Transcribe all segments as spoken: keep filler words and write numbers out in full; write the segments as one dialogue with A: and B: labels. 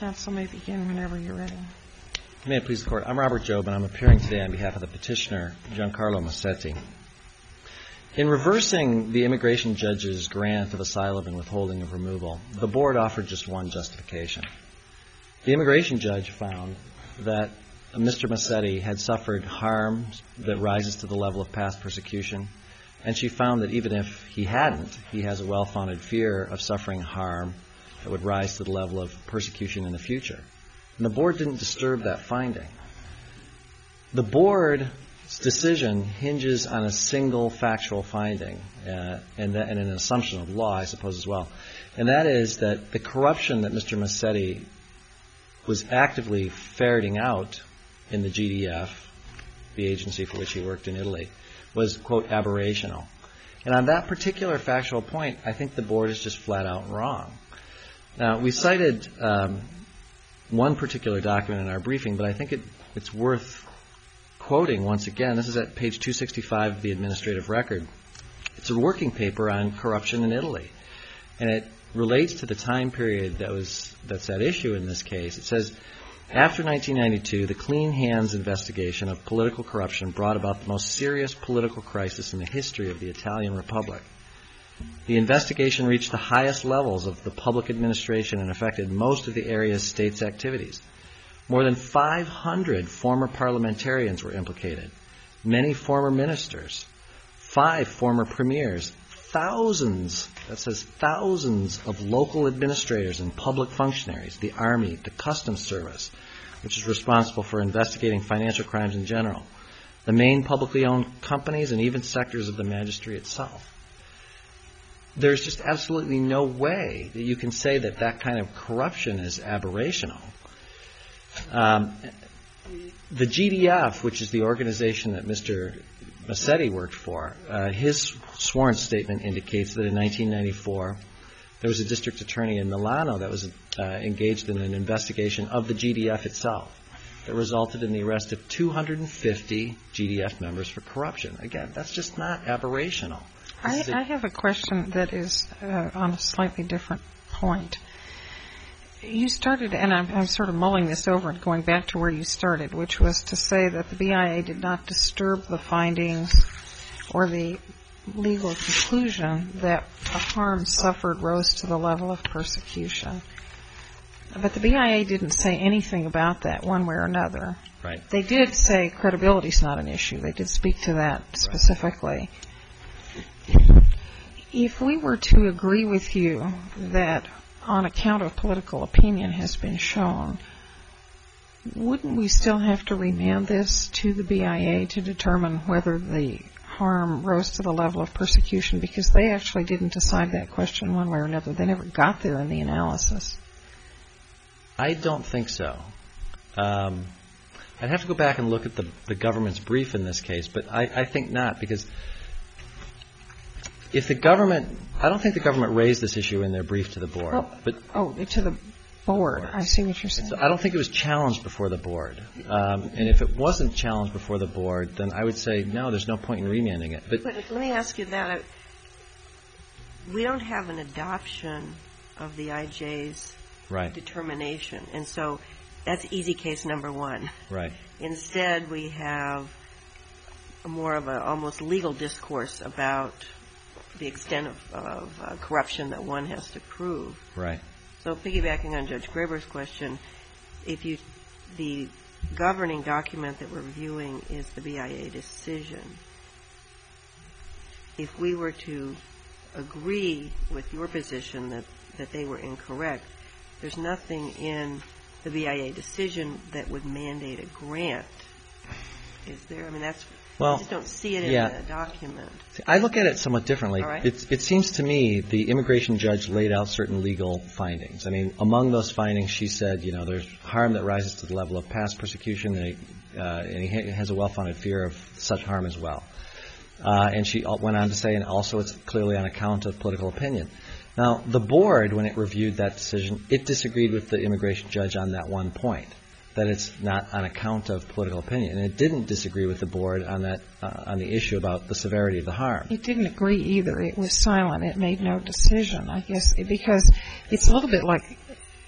A: Counsel may begin whenever you're ready.
B: May it please the Court. I'm Robert Jobe, and I'm appearing today on behalf of the petitioner, Giancarlo Massetti. In reversing the immigration judge's grant of asylum and withholding of removal, the Board offered just one justification. The immigration judge found that Mister Massetti had suffered harm that rises to the level of past persecution, and she found that even if he hadn't, he has a well-founded fear of suffering harm that would rise to the level of persecution in the future. And the Board didn't disturb that finding. The Board's decision hinges on a single factual finding uh, and, that, and an assumption of law, I suppose, as well. And that is that the corruption that Mister Massetti was actively ferreting out in the G D F, the agency for which he worked in Italy, was, quote, aberrational. And on that particular factual point, I think the Board is just flat out wrong. Now, we cited um, one particular document in our briefing, but I think it, it's worth quoting once again. This is at page two sixty-five of the administrative record. It's a working paper on corruption in Italy, and it relates to the time period that was that's at issue in this case. It says, after nineteen ninety-two, the Clean Hands investigation of political corruption brought about the most serious political crisis in the history of the Italian Republic. The investigation reached the highest levels of the public administration and affected most of the area's state's activities. More than five hundred former parliamentarians were implicated, many former ministers, five former premiers, thousands, that says thousands of local administrators and public functionaries, the Army, the Customs Service, which is responsible for investigating financial crimes in general, the main publicly owned companies, and even sectors of the magistracy itself. There's just absolutely no way that you can say that that kind of corruption is aberrational. Um, the G D F, which is the organization that Mister Massetti worked for, uh, his sworn statement indicates that in nineteen ninety-four there was a district attorney in Milano that was uh, engaged in an investigation of the G D F itself that resulted in the arrest of two hundred fifty G D F members for corruption. Again, that's just not aberrational.
A: I, I have a question that is uh, on a slightly different point. You started, and I'm, I'm sort of mulling this over and going back to where you started, which was to say that the B I A did not disturb the findings or the legal conclusion that the harm suffered rose to the level of persecution. But the B I A didn't say anything about that one way or another.
B: Right.
A: They did say credibility is not an issue. They did speak to that specifically. If we were to agree with you that on account of political opinion has been shown, wouldn't we still have to remand this to the B I A to determine whether the harm rose to the level of persecution? Because they actually didn't decide that question one way or another. They never got there in the analysis.
B: I don't think so. Um, I'd have to go back and look at the, the government's brief in this case, but I, I think not, because if the government, I don't think the government raised this issue in their brief to the Board.
A: Well,
B: but
A: oh, to the Board. I see what you're saying.
B: So I don't think it was challenged before the Board. Um, and if it wasn't challenged before the Board, then I would say, no, there's no point in remanding it. But,
C: but let me ask you that. We don't have an adoption of the I J's right. determination. And so that's easy case number one.
B: Right.
C: Instead, we have a more of a almost legal discourse about the extent of, of uh, corruption that one has to prove.
B: Right.
C: So piggybacking on Judge Graber's question, if you, the governing document that we're reviewing is the B I A decision. If we were to agree with your position that, that they were incorrect, there's nothing in the B I A decision that would mandate a grant. Is there? I mean, that's... Well, I just don't see it in yeah. the document.
B: I look at it somewhat differently.
C: All right.
B: It, it seems to me the immigration judge laid out certain legal findings. I mean, among those findings, she said, you know, there's harm that rises to the level of past persecution, and, he, uh, and he has a well-founded fear of such harm as well. Uh, and she went on to say, and also it's clearly on account of political opinion. Now, the Board, when it reviewed that decision, it disagreed with the immigration judge on that one point, that it's not on account of political opinion. And it didn't disagree with the Board on that, uh, on the issue about the severity of the harm.
A: It didn't agree either. It was silent. It made no decision, I guess, because it's a little bit like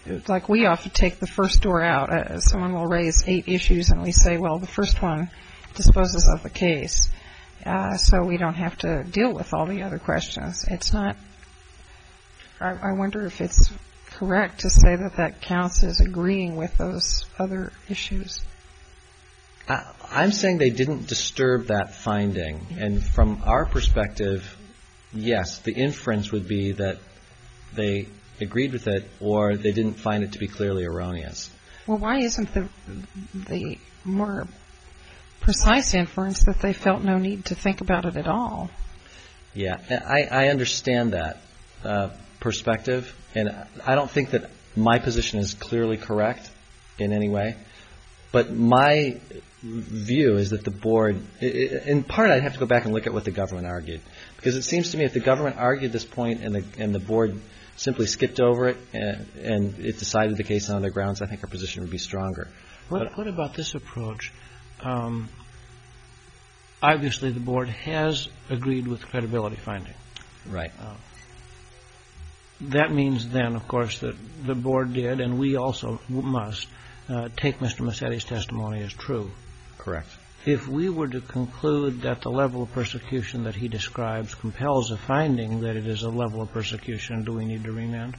A: like we often take the first door out. Uh, someone will raise eight issues and we say, well, the first one disposes of the case. Uh, so we don't have to deal with all the other questions. It's not, I, I wonder if it's correct to say that that counts as agreeing with those other issues.
B: I, I'm saying they didn't disturb that finding. And from our perspective, yes, the inference would be that they agreed with it or they didn't find it to be clearly erroneous.
A: Well, why isn't the the more precise inference that they felt no need to think about it at all?
B: Yeah, I, I understand that uh, perspective, and I don't think that my position is clearly correct in any way. But my view is that the board, in part, I'd have to go back and look at what the government argued, because it seems to me if the government argued this point and the and the board simply skipped over it and, and it decided the case on other grounds, I think our position would be stronger.
D: What, what about this approach? Um, obviously, the board has agreed with credibility finding.
B: Right.
D: Uh, that means then, of course, that the board did, and we also must, uh, take Mister Massetti's testimony as true.
B: Correct.
D: If we were to conclude that the level of persecution that he describes compels a finding that it is a level of persecution, do we need to remand?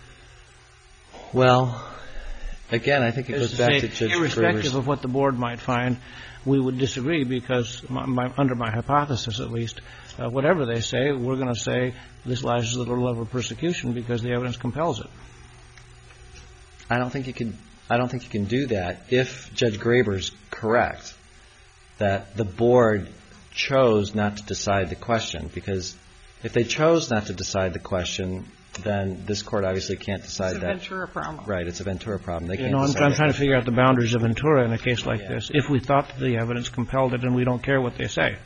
B: Well, again, I think it goes back to Judge Graber's.
D: Irrespective of what the board might find, we would disagree because, my, my, under my hypothesis at least, uh, whatever they say, we're going to say this lies as a level of persecution because the evidence compels it.
B: I don't think you can. I don't think you can do that if Judge Graber's correct that the board chose not to decide the question, because if they chose not to decide the question, then this court obviously can't decide that.
A: It's a Ventura problem.
B: Right, it's a Ventura problem. They
D: you
B: can't
D: know, I'm,
B: decide
D: I'm
B: that.
D: trying to figure out the boundaries of Ventura in a case like
B: yeah.
D: this. If we thought that the evidence compelled it and we don't care what they say.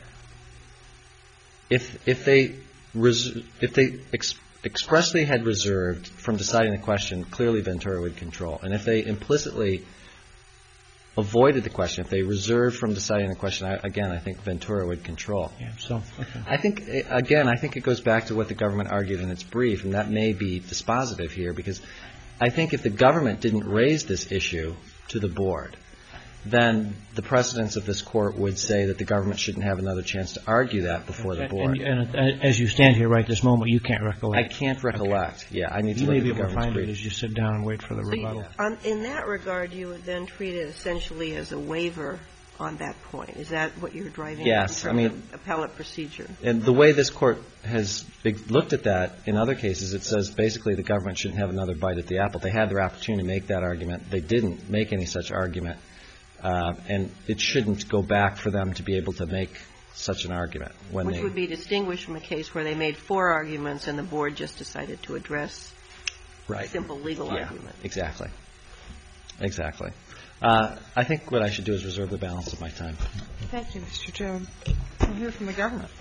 B: If if they res- if they ex- expressly had reserved from deciding the question, clearly Ventura would control. And if they implicitly avoided the question, if they reserved from deciding the question, I, again, I think Ventura would control.
D: Yeah, so, okay.
B: I think, again, I think it goes back to what the government argued in its brief, and that may be dispositive here, because I think if the government didn't raise this issue to the board, then the precedents of this court would say that the government shouldn't have another chance to argue that before the board.
D: And, and, and as you stand here right this moment, you can't recollect.
B: I can't recollect. Okay. Yeah, I need to
D: you
B: look
D: may
B: at
D: be
B: the
D: able to find
B: brief.
D: it as you sit down and wait for the
C: So
D: rebuttal.
C: you, um, in that regard, you would then treat it essentially as a waiver on that point. Is that what you're driving
B: yes,
C: at in terms
B: I mean,
C: of appellate procedure?
B: And the way this court has looked at that in other cases, it says basically the government shouldn't have another bite at the apple. They had their opportunity to make that argument. They didn't make any such argument. Uh, and it shouldn't go back for them to be able to make such an argument. When
C: Which
B: they,
C: would be distinguished from a case where they made four arguments and the board just decided to address
B: right.
C: a simple legal
B: yeah,
C: argument.
B: Exactly. Exactly. Uh, I think what I should do is reserve the balance of my time.
A: Thank you, Mister Jobe. We'll hear from the government.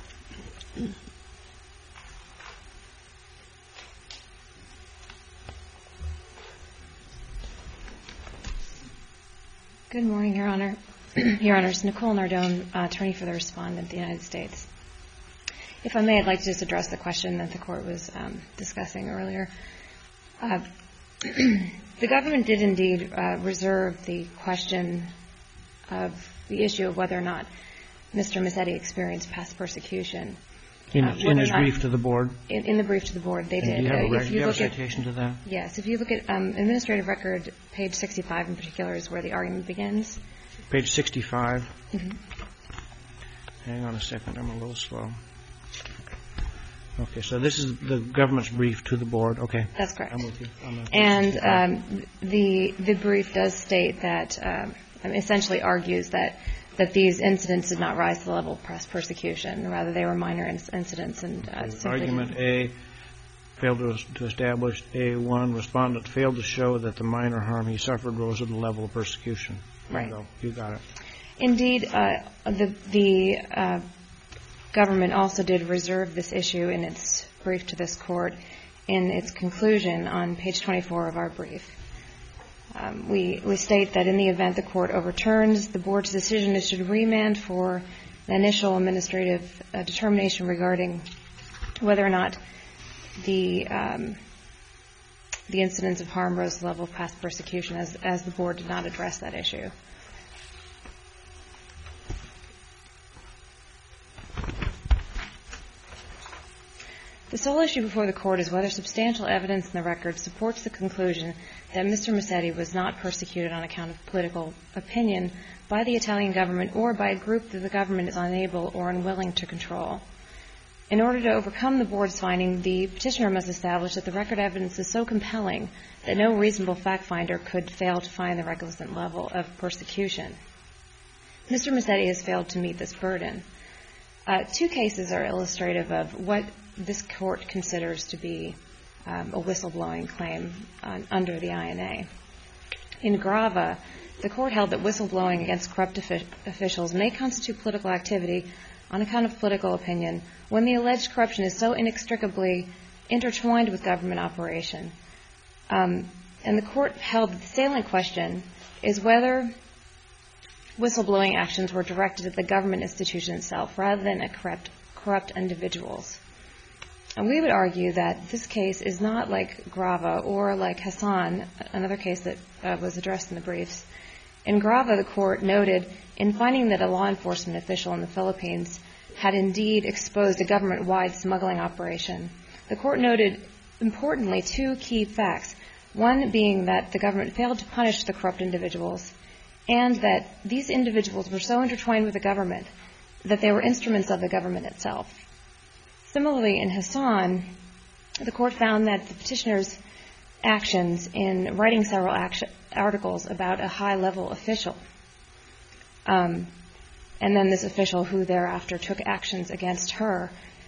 E: Good morning, Your Honor. Your Honors, Nicole Nardone, uh, attorney for the respondent of the United States. If I may, I'd like to just address the question that the court was um, discussing earlier. Uh, the government did indeed uh, reserve the question of the issue of whether or not Mister Massetti experienced past persecution.
D: In,
E: uh,
D: in his brief to the board?
E: In, in the brief to the board, they
D: and
E: did.
D: Do you have a,
E: uh,
D: rec-
E: if
D: you
E: you
D: have a
E: look at,
D: citation to that?
E: Yes. If you look at um, administrative record, page sixty-five in particular is where the argument begins.
D: Page sixty-five.
E: Mm-hmm.
D: Hang on a second. I'm a little slow. Okay, so this is the government's brief to the board. Okay.
E: That's correct.
D: I'm with you. I'm with
E: and
D: you.
E: um, the the brief does state that um, essentially argues that that these incidents did not rise to the level of past persecution. Rather, they were minor inc- incidents. And uh,
D: okay. Argument A failed to, to establish A one respondent failed to show that the minor harm he suffered rose to the level of persecution.
E: Right.
D: You, you got it.
E: Indeed, uh, the the uh, government also did reserve this issue in its brief to this court in its conclusion on page twenty-four of our brief. Um, we, we state that in the event the court overturns the board's decision, it should remand for the initial administrative uh, determination regarding whether or not the um, the incidence of harm rose to the level of past persecution, as, as the Board did not address that issue. The sole issue before the Court is whether substantial evidence in the record supports the conclusion that Mister Massetti was not persecuted on account of political opinion by the Italian government or by a group that the government is unable or unwilling to control. In order to overcome the Board's finding, the petitioner must establish that the record evidence is so compelling that no reasonable fact finder could fail to find the requisite level of persecution. Mister Massetti has failed to meet this burden. Uh, two cases are illustrative of what this Court considers to be um, a whistleblowing claim on, under the I N A. In Grava, the Court held that whistleblowing against corrupt offi- officials may constitute political activity on account of political opinion when the alleged corruption is so inextricably intertwined with government operation. Um, and the Court held that the salient question is whether whistleblowing actions were directed at the government institution itself rather than at corrupt, corrupt individuals. And we would argue that this case is not like Grava or like Hassan, another case that uh, was addressed in the briefs. In Grava, the Court noted in finding that a law enforcement official in the Philippines had indeed exposed a government-wide smuggling operation, the Court noted, importantly, two key facts, one being that the government failed to punish the corrupt individuals and that these individuals were so intertwined with the government that they were instruments of the government itself. Similarly, in Hassan, the Court found that the petitioner's actions in writing several action, articles about a high-level official, um, and then this official who thereafter took actions against her,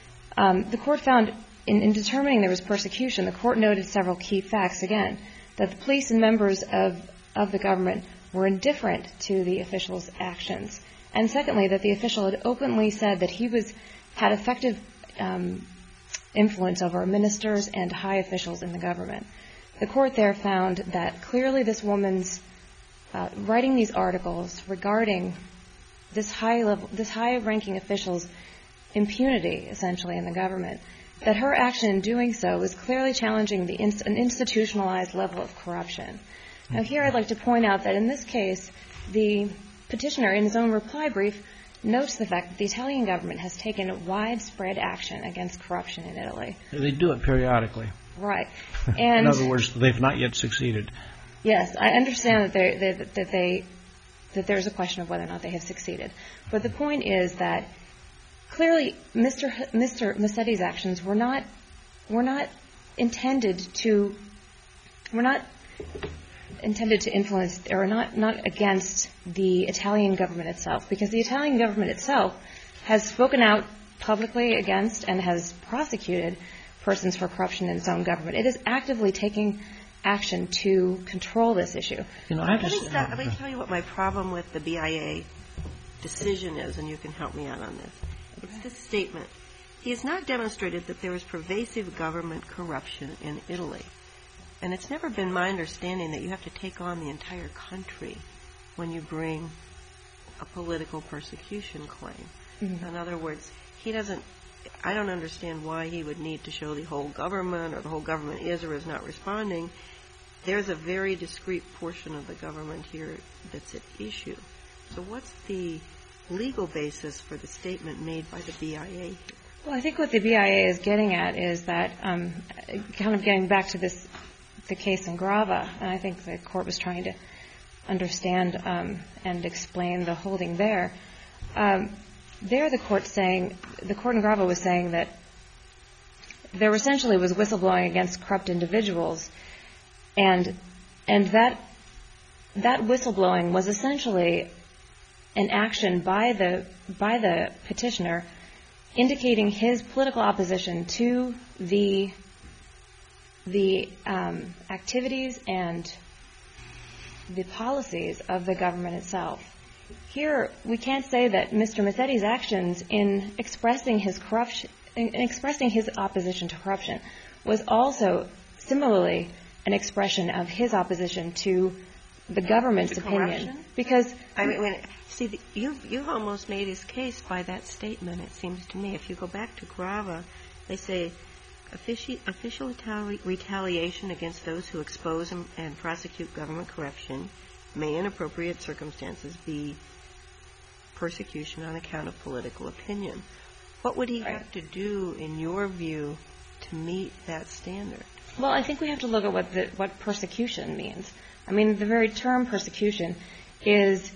E: um, the Court found in, in determining there was persecution, the Court noted several key facts, again, that the police and members of, of the government were indifferent to the official's actions, and secondly, that the official had openly said that he was had effective Um, influence over ministers and high officials in the government. The Court there found that clearly this woman's uh, writing these articles regarding this high level, this high-ranking official's impunity, essentially, in the government, that her action in doing so was clearly challenging the inst- an institutionalized level of corruption. Now, here I'd like to point out that in this case, the petitioner, in his own reply brief, notes the fact that the Italian government has taken widespread action against corruption in Italy.
D: They do it periodically.
E: Right. And
D: in other words, they've not yet succeeded.
E: Yes, I understand that, they, they, that, they, that there's a question of whether or not they have succeeded. But the point is that clearly Mister H- Mister Massetti's actions were not, were not intended to, were not intended to influence or not, not against the Italian government itself, because the Italian government itself has spoken out publicly against and has prosecuted persons for corruption in its own government. It is actively taking action to control this issue.
D: You know, I
C: let, me
D: just,
C: start, let me tell you what my problem with the B I A decision is, and you can help me out on this. It's this statement. He has not demonstrated that there is pervasive government corruption in Italy. And it's never been my understanding that you have to take on the entire country when you bring a political persecution claim. Mm-hmm. In other words, he doesn't, I don't understand why he would need to show the whole government or the whole government is or is not responding. There's a very discrete portion of the government here that's at issue. So what's the legal basis for the statement made by the B I A here?
E: Well, I think what the B I A is getting at is that, um, kind of getting back to this, the case in Grava, and I think the Court was trying to understand um, and explain the holding there. Um, there, the Court saying, the Court in Grava was saying that there essentially was whistleblowing against corrupt individuals, and and that that whistleblowing was essentially an action by the by the petitioner indicating his political opposition to the the um, activities and the policies of the government itself. Here, we can't say that Mister Massetti's actions in expressing his corruption, in expressing his opposition to corruption, was also similarly an expression of his opposition to the government's
C: the
E: opinion.
C: Corruption?
E: Because
C: I mean, when, see, the, you've you've almost made his case by that statement. It seems to me, if you go back to Grava, they say official, official retali- retaliation against those who expose and, and prosecute government corruption may in appropriate circumstances be persecution on account of political opinion. What would he
E: Right.
C: have to do, in your view, to meet that standard?
E: Well, I think we have to look at what the, what persecution means. I mean, the very term persecution is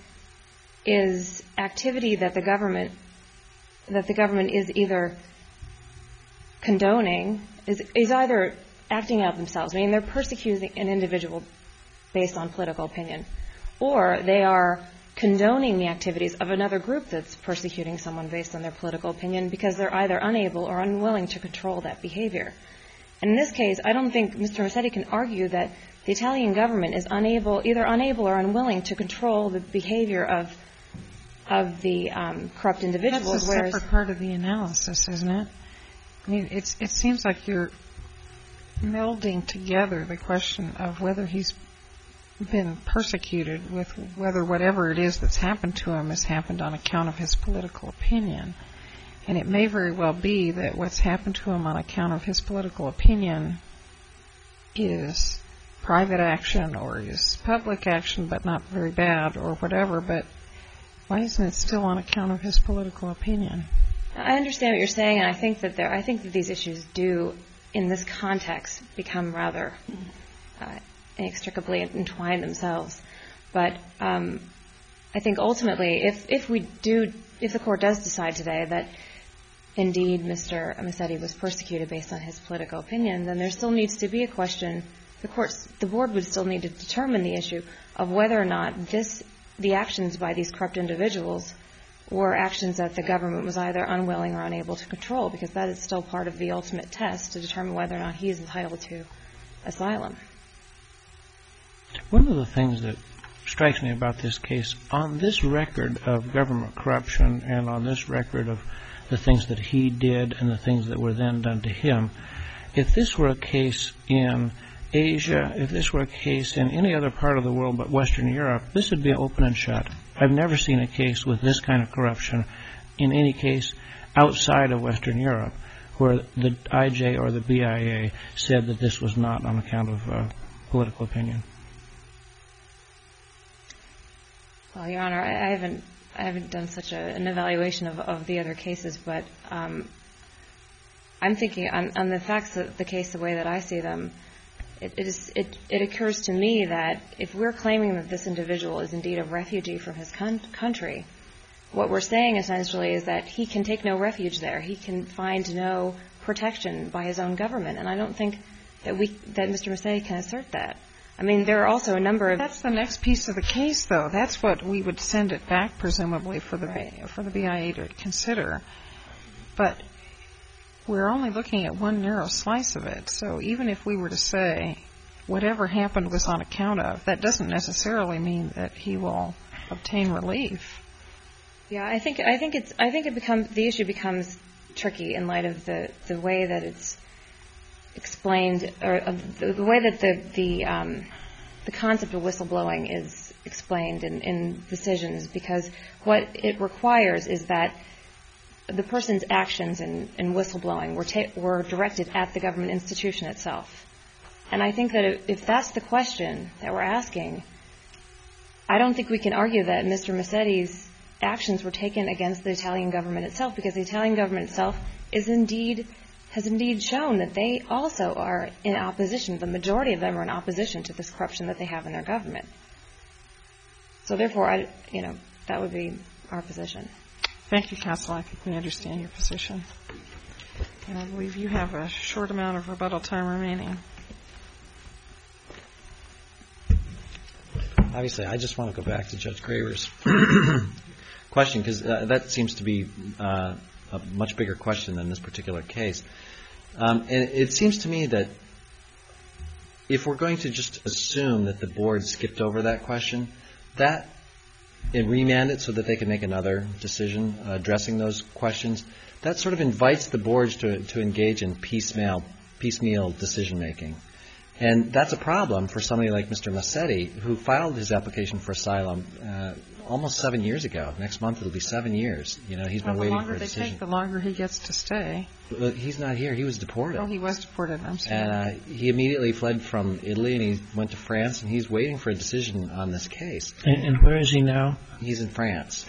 E: is activity that the government that the government is either condoning, is is either acting out themselves. I mean, they're persecuting an individual based on political opinion, or they are condoning the activities of another group that's persecuting someone based on their political opinion because they're either unable or unwilling to control that behavior. And in this case, I don't think Mister Massetti can argue that the Italian government is unable, either unable or unwilling to control the behavior of of the um, corrupt individuals.
A: That's a
E: whereas,
A: separate part of the analysis, isn't it? I mean, it's, it seems like you're melding together the question of whether he's been persecuted with whether whatever it is that's happened to him has happened on account of his political opinion. And it may very well be that what's happened to him on account of his political opinion is private action or is public action, but not very bad or whatever. But why isn't it still on account of his political opinion?
E: I understand what you're saying, and I think that there, I think that these issues do, in this context, become rather uh, inextricably entwined themselves. But um, I think ultimately, if if we do, if the court does decide today that indeed Mister Massetti was persecuted based on his political opinion, then there still needs to be a question. The courts, the board would still need to determine the issue of whether or not this, the actions by these corrupt individuals were actions that the government was either unwilling or unable to control, because that is still part of the ultimate test to determine whether or not he is entitled to asylum.
D: One of the things that strikes me about this case, on this record of government corruption and on this record of the things that he did and the things that were then done to him, if this were a case in Asia, if this were a case in any other part of the world but Western Europe, this would be open and shut. I've never seen a case with this kind of corruption in any case outside of Western Europe where the I J or the B I A said that this was not on account of uh, political opinion.
E: Well, Your Honor, I, I haven't I haven't done such a, an evaluation of, of the other cases, but um, I'm thinking on, on the facts of the case, the way that I see them, it, it, is, it, it occurs to me that if we're claiming that this individual is indeed a refugee from his con- country, what we're saying essentially is that he can take no refuge there. He can find no protection by his own government, and I don't think that we that Mister Massetti can assert that. I mean, there are also a number of...
A: That's the next piece of the case, though. That's what we would send it back, presumably, for the
E: Right.
A: for the B I A to consider. But we're only looking at one narrow slice of it. So even if we were to say whatever happened was on account of, that doesn't necessarily mean that he will obtain relief.
E: Yeah, I think I think it's I think it becomes the issue becomes tricky in light of the, the way that it's explained, or uh, the, the way that the the um, the concept of whistleblowing is explained in, in decisions, because what it requires is that the person's actions in, in whistleblowing were ta- were directed at the government institution itself. And I think that if, if that's the question that we're asking, I don't think we can argue that Mister Massetti's actions were taken against the Italian government itself, because the Italian government itself is indeed has indeed shown that they also are in opposition. The majority of them are in opposition to this corruption that they have in their government. So therefore, I, you know, that would be our position.
A: Thank you, counsel. I think we understand your position. And I believe you have a short amount of rebuttal time remaining.
B: Obviously, I just want to go back to Judge Graber's question, because uh, that seems to be uh, a much bigger question than this particular case. Um, and it seems to me that if we're going to just assume that the board skipped over that question, that and remand it so that they can make another decision uh, addressing those questions, that sort of invites the boards to, to engage in piecemeal, piecemeal decision making. And that's a problem for somebody like Mister Massetti, who filed his application for asylum uh, almost seven years ago. Next month it'll be seven years. You know, he's been
A: well,
B: waiting for a
A: The longer
B: decision.
A: they take, the longer he gets to stay.
B: Well, he's not here. He was deported.
A: Oh, he was deported. I'm sorry.
B: And uh, he immediately fled from Italy, and he went to France, and he's waiting for a decision on this case.
D: And, and where is he now?
B: He's in France.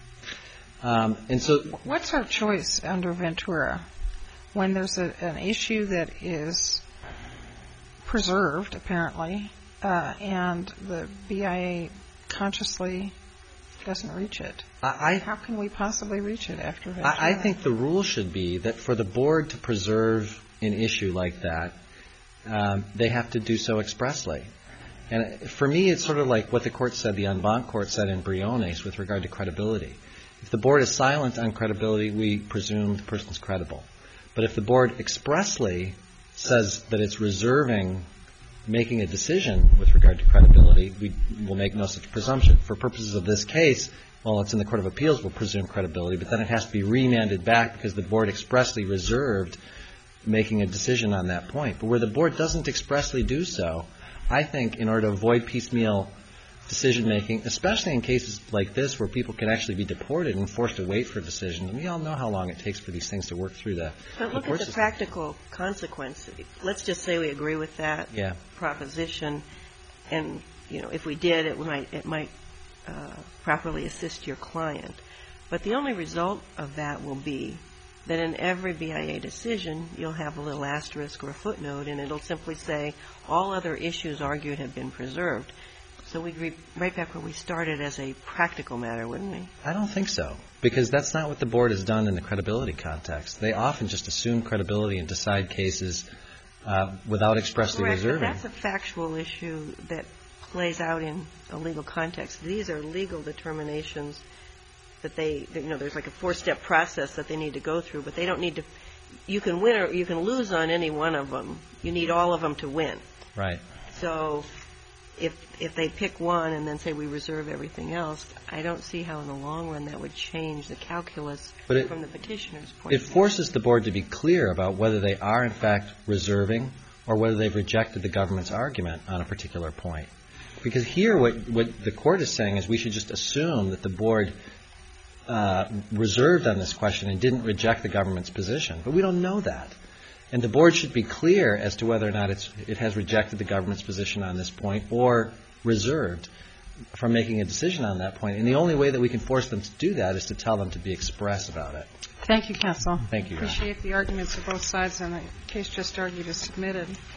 B: Um, and so,
A: what's our choice under Ventura when there's a, an issue that is preserved, apparently, uh, and the B I A consciously doesn't reach it?
B: I,
A: How can we possibly reach it after Ventura?
B: I, I think the rule should be that for the board to preserve an issue like that, um, they have to do so expressly. And for me, it's sort of like what the court said, the en banc court said in Briones with regard to credibility. If the board is silent on credibility, we presume the person's credible. But if the board expressly says that it's reserving making a decision with regard to credibility, we will make no such presumption. For purposes of this case, while it's in the Court of Appeals, we'll presume credibility, but then it has to be remanded back because the board expressly reserved making a decision on that point. But where the board doesn't expressly do so, I think in order to avoid piecemeal decision-making, especially in cases like this where people can actually be deported and forced to wait for a decision, and we all know how long it takes for these things to work through the
C: But look
B: the
C: at the practical consequence. Let's just say we agree with that
B: yeah.
C: proposition, and, you know, if we did, it might, it might uh, properly assist your client. But the only result of that will be that in every B I A decision, you'll have a little asterisk or a footnote, and it'll simply say, all other issues argued have been preserved. So we'd be right back where we started as a practical matter, wouldn't we?
B: I don't think so, because that's not what the board has done in the credibility context. They often just assume credibility and decide cases uh, without expressly
C: Correct,
B: reserving.
C: but that's a factual issue that plays out in a legal context. These are legal determinations that they, that, you know, there's like a four-step process that they need to go through, but they don't need to, you can win or you can lose on any one of them. You need all of them to win.
B: Right.
C: So if if they pick one and then say we reserve everything else, I don't see how in the long run that would change the calculus
B: But it,
C: from the petitioner's point
B: it
C: of view.
B: forces the board to be clear about whether they are in fact reserving or whether they've rejected the government's argument on a particular point. Because here what, what the court is saying is we should just assume that the board uh, reserved on this question and didn't reject the government's position. But we don't know that. And the board should be clear as to whether or not it's, it has rejected the government's position on this point or reserved from making a decision on that point. And the only way that we can force them to do that is to tell them to be express about it.
A: Thank you, counsel.
B: Thank you, Your Honor.
A: Appreciate the arguments of both sides, and the case just argued is submitted.